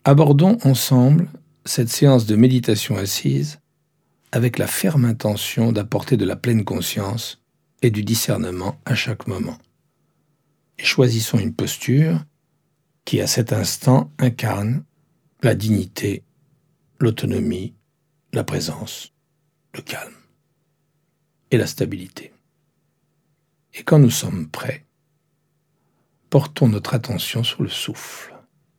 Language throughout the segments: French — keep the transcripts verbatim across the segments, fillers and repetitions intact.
Abordons ensemble cette séance de méditation assise avec la ferme intention d'apporter de la pleine conscience et du discernement à chaque moment. Et choisissons une posture qui, à cet instant, incarne la dignité, l'autonomie, la présence, le calme et la stabilité. Et quand nous sommes prêts, portons notre attention sur le souffle.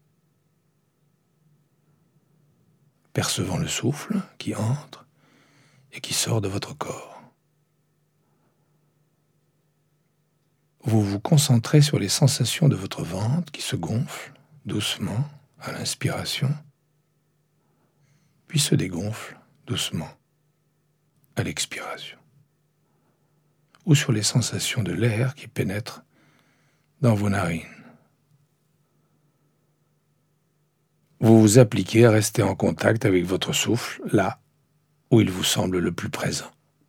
Percevant le souffle qui entre et qui sort de votre corps. Vous vous concentrez sur les sensations de votre ventre qui se gonfle doucement à l'inspiration, puis se dégonfle doucement à l'expiration, ou sur les sensations de l'air qui pénètre dans vos narines. Vous vous appliquez à rester en contact avec votre souffle là où il vous semble le plus présent.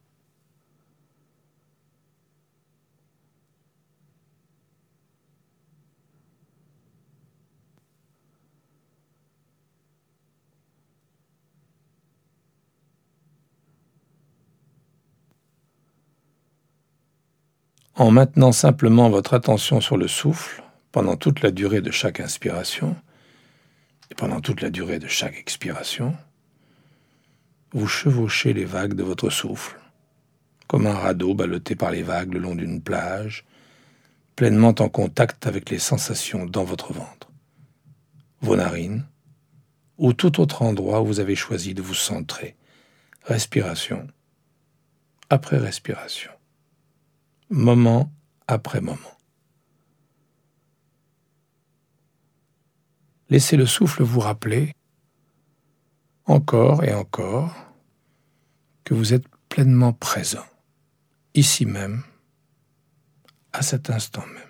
En maintenant simplement votre attention sur le souffle pendant toute la durée de chaque inspiration et pendant toute la durée de chaque expiration, vous chevauchez les vagues de votre souffle, comme un radeau ballotté par les vagues le long d'une plage, pleinement en contact avec les sensations dans votre ventre, vos narines, ou tout autre endroit où vous avez choisi de vous centrer, respiration après respiration, moment après moment. Laissez le souffle vous rappeler, encore et encore, que vous êtes pleinement présent, ici même, à cet instant même.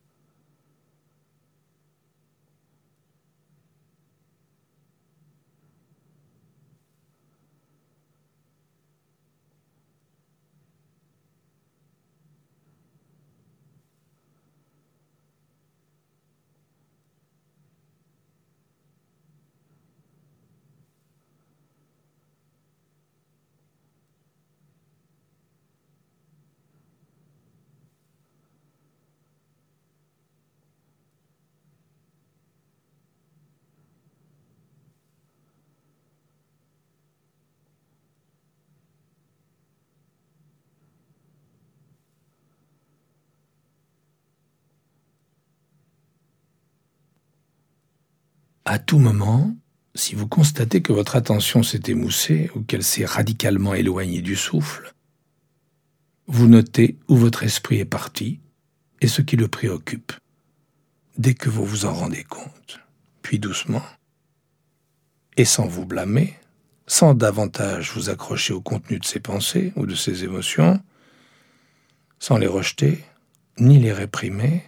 À tout moment, si vous constatez que votre attention s'est émoussée ou qu'elle s'est radicalement éloignée du souffle, vous notez où votre esprit est parti et ce qui le préoccupe, dès que vous vous en rendez compte. Puis doucement, et sans vous blâmer, sans davantage vous accrocher au contenu de ses pensées ou de ses émotions, sans les rejeter, ni les réprimer,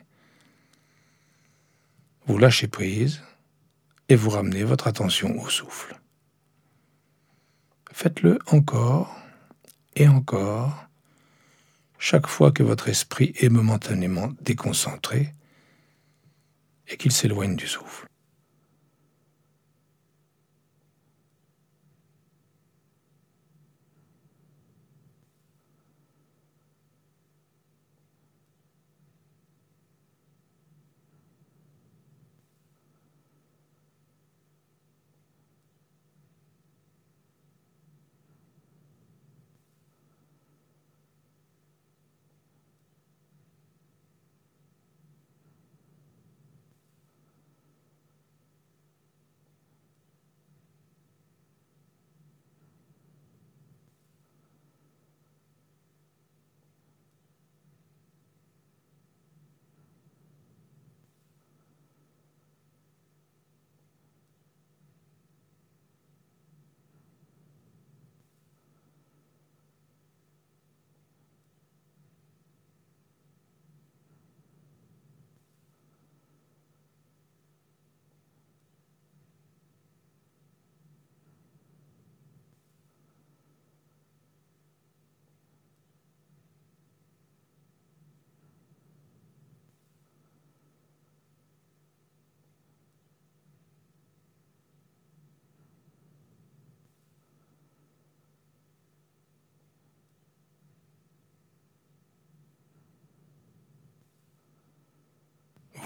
vous lâchez prise et vous ramenez votre attention au souffle. Faites-le encore et encore, chaque fois que votre esprit est momentanément déconcentré et qu'il s'éloigne du souffle.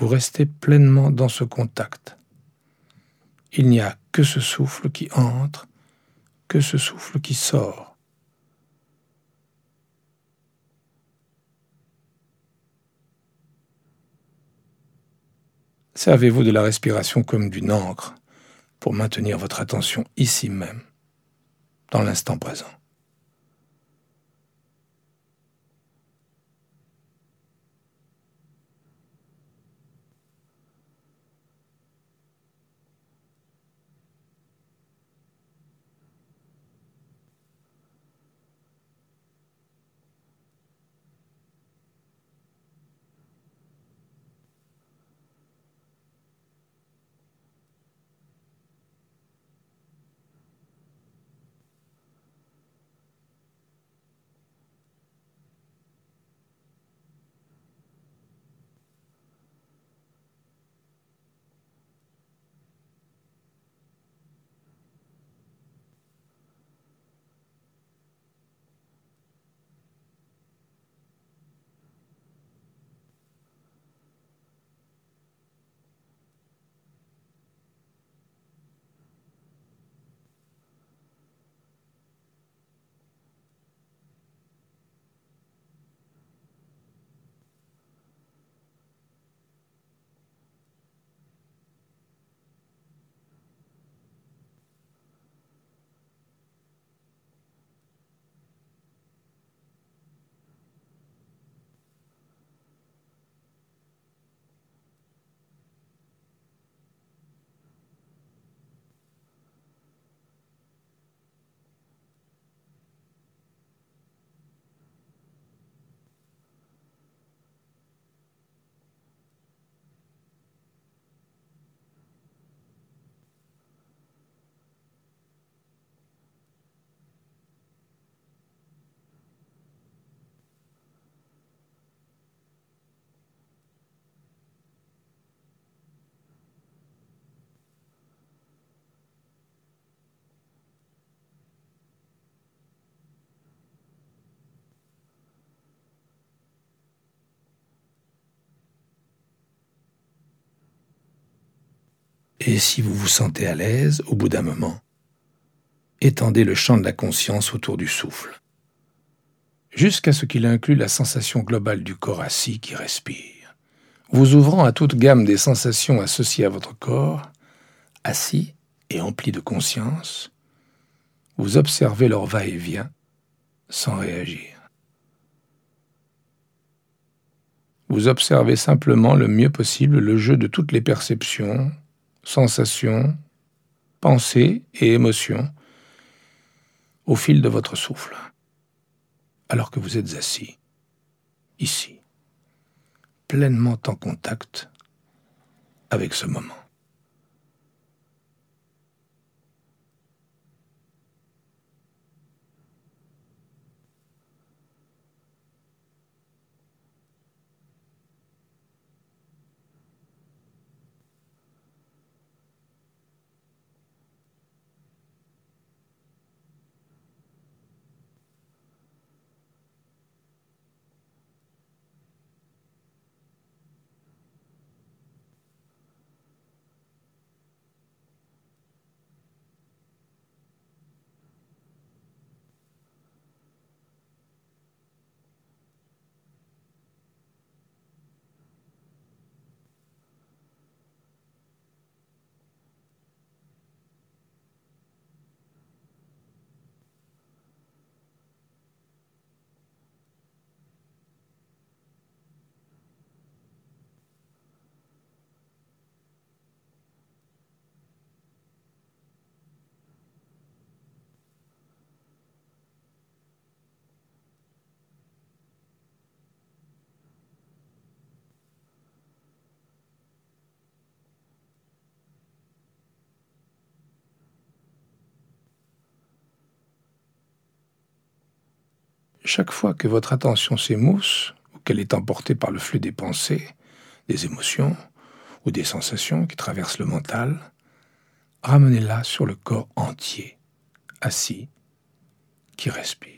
Vous restez pleinement dans ce contact. Il n'y a que ce souffle qui entre, que ce souffle qui sort. Servez-vous de la respiration comme d'une ancre pour maintenir votre attention ici même, dans l'instant présent. Et si vous vous sentez à l'aise, au bout d'un moment, étendez le champ de la conscience autour du souffle, jusqu'à ce qu'il inclue la sensation globale du corps assis qui respire, vous ouvrant à toute gamme des sensations associées à votre corps, assis et empli de conscience, vous observez leur va-et-vient sans réagir. Vous observez simplement le mieux possible le jeu de toutes les perceptions, sensations, pensées et émotions au fil de votre souffle, alors que vous êtes assis, ici, pleinement en contact avec ce moment. Chaque fois que votre attention s'émousse ou qu'elle est emportée par le flux des pensées, des émotions ou des sensations qui traversent le mental, ramenez-la sur le corps entier, assis, qui respire.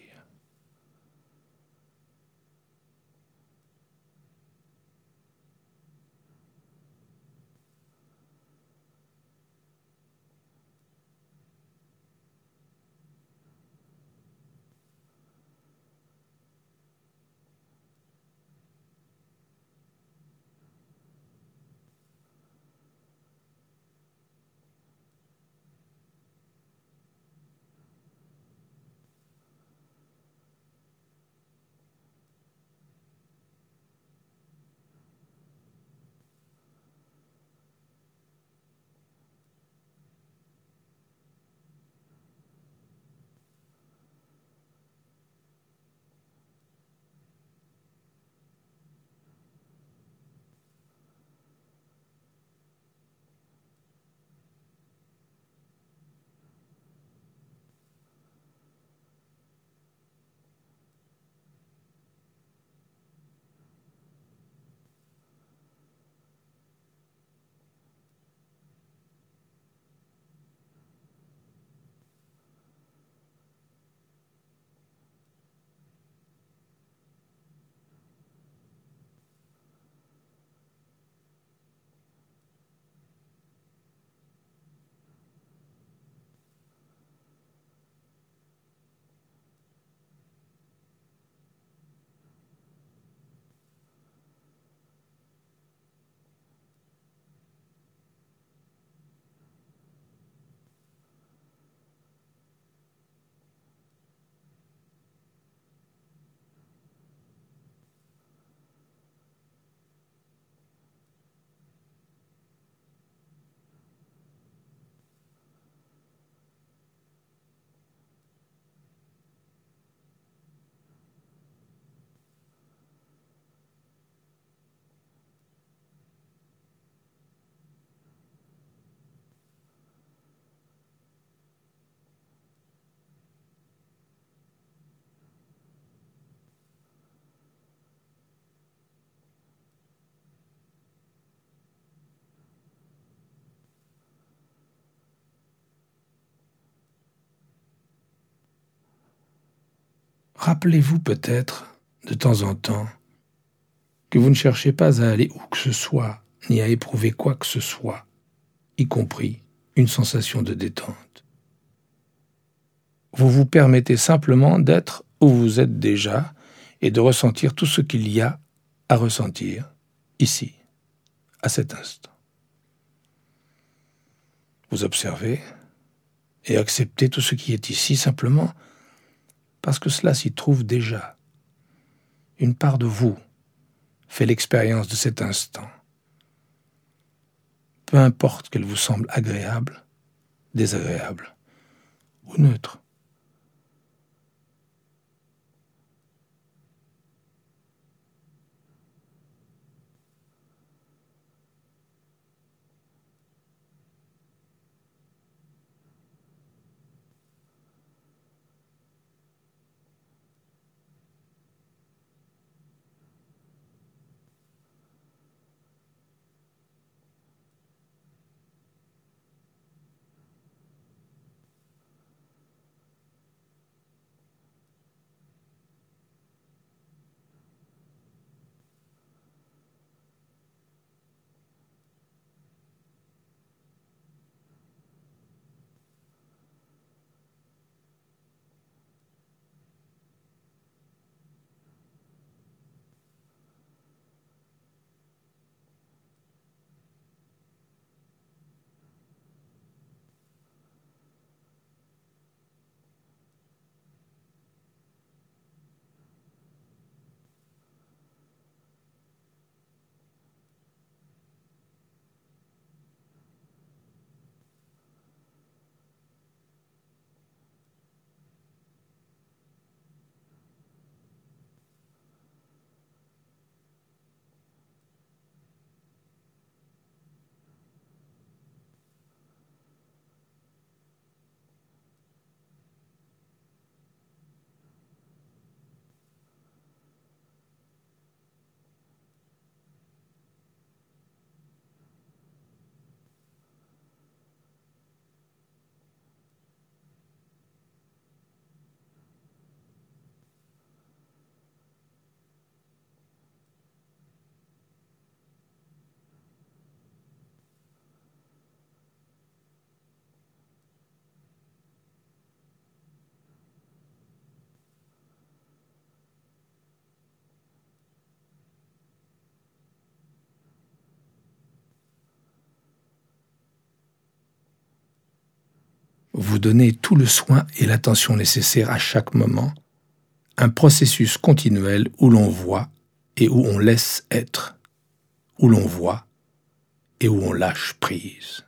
Rappelez-vous peut-être, de temps en temps, que vous ne cherchez pas à aller où que ce soit, ni à éprouver quoi que ce soit, y compris une sensation de détente. Vous vous permettez simplement d'être où vous êtes déjà et de ressentir tout ce qu'il y a à ressentir, ici, à cet instant. Vous observez et acceptez tout ce qui est ici simplement parce que cela s'y trouve déjà. Une part de vous fait l'expérience de cet instant. Peu importe qu'elle vous semble agréable, désagréable ou neutre. Vous donnez tout le soin et l'attention nécessaires à chaque moment, un processus continuel où l'on voit et où on laisse être, où l'on voit et où on lâche prise.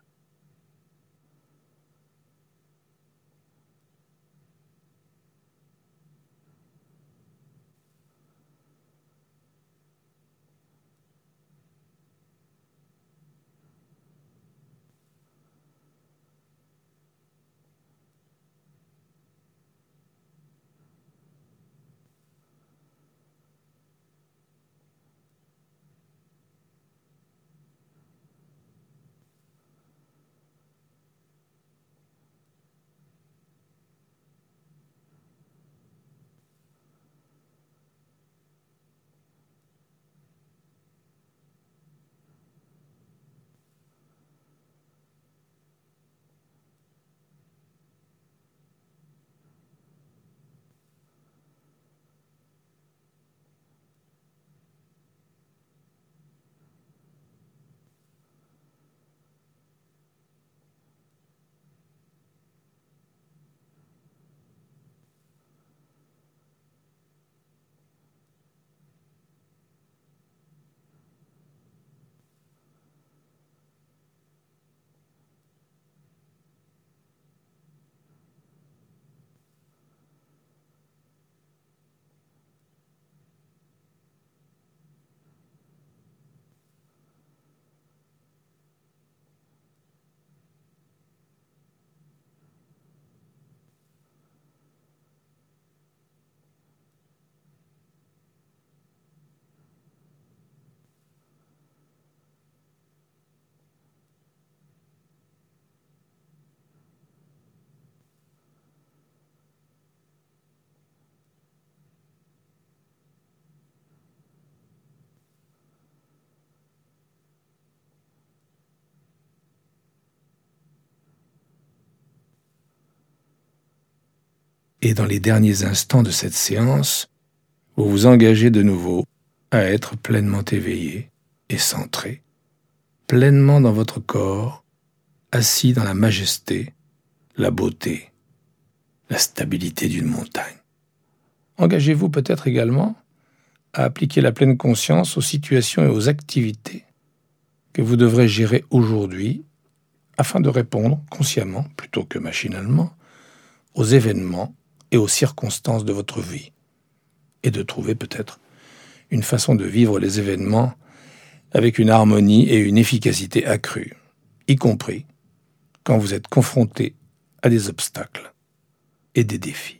Et dans les derniers instants de cette séance, vous vous engagez de nouveau à être pleinement éveillé et centré, pleinement dans votre corps, assis dans la majesté, la beauté, la stabilité d'une montagne. Engagez-vous peut-être également à appliquer la pleine conscience aux situations et aux activités que vous devrez gérer aujourd'hui afin de répondre consciemment, plutôt que machinalement, aux événements et aux circonstances de votre vie, et de trouver peut-être une façon de vivre les événements avec une harmonie et une efficacité accrue, y compris quand vous êtes confronté à des obstacles et des défis.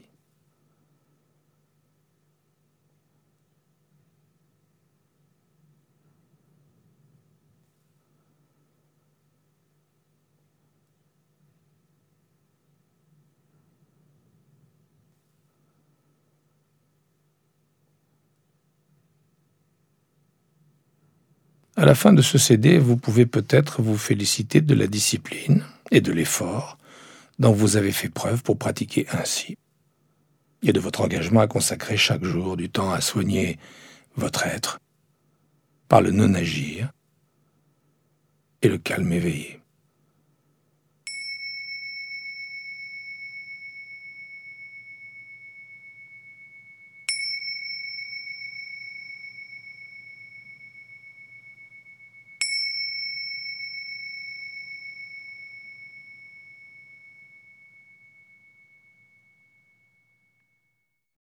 À la fin de ce C D, vous pouvez peut-être vous féliciter de la discipline et de l'effort dont vous avez fait preuve pour pratiquer ainsi, et de votre engagement à consacrer chaque jour du temps à soigner votre être par le non-agir et le calme éveillé.